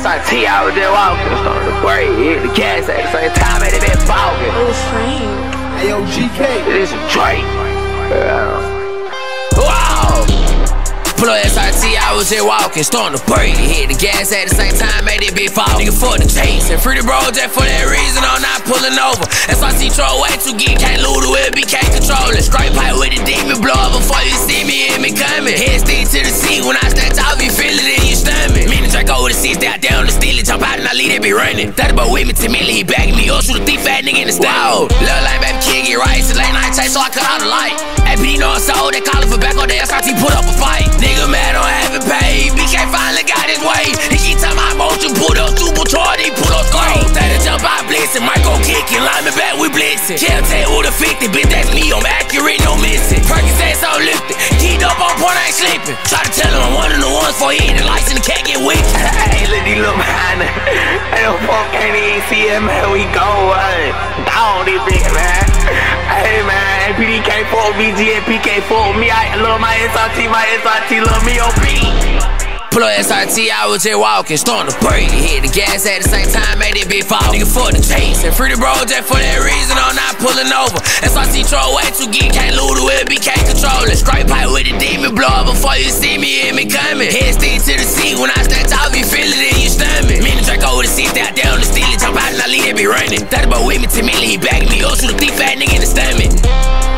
SRT, I was just walking, starting to break, hit the gas at the same time, and they been falling. Oh, Frank. Hey, yo, GK. This is Drake. Wow! Pull up SRT, I was just walking, starting to break, hit the gas at the same time, made it big fall. Nigga for the chase, and free the bro just for that reason, I'm not pulling over. SRT throw way too geek, can't lose the whip, can't control it. Straight pipe with the demon, blow up before you see me, hear me coming. Head stick to the seat, when I stand off, you feel it in your stomach. Me and Drake over the seats, out there on the steel, jump out and I lead, they be running. That about with me, Timmy, he bagging me up, shoot a thief fat nigga in the stomach. Lil' lame baby kid get right, it's a late night chase, so I cut out the light. APD know I'm sold, they callin' for back on the SRT, put up a fight. Nigga mad on having paid, BK finally got his way. He keep telling my motion, put up supercharged, he put up great. They jump out blitzing, Michael kicking, lineman back, we blitzing. Can't tell who the 50, bitch, that's me, I'm accurate, no missing. Perkins ass all lifted, keyed up on point, I ain't sleeping. Try to tell him I'm one of the ones for he in the lights and the cat get weak. Hey, look, these little behind it. Hey, them folk can't even see it, man, we go, down this bitch, man. Hey, man, APD can't fuck BG and PK fuck me. I love my SRT love me on beat. Pull up SRT, I was just walking, starting to break, hit the gas at the same time, made it big fall. Nigga for the chase, and free the bro just for that reason, I'm not pulling over. SRT throw way too geek, can't lose the whip, can't control it. Straight pipe with the demon, blow up before you see me, hear me coming. Head stick to the seat, when I stand off, you feel it in your stomach. Me and Drake over the seats, out there on the steel, jump out and I lead, they be running. That about with me, Timmy, he bagging me up, shoot a thief fat nigga in the stomach.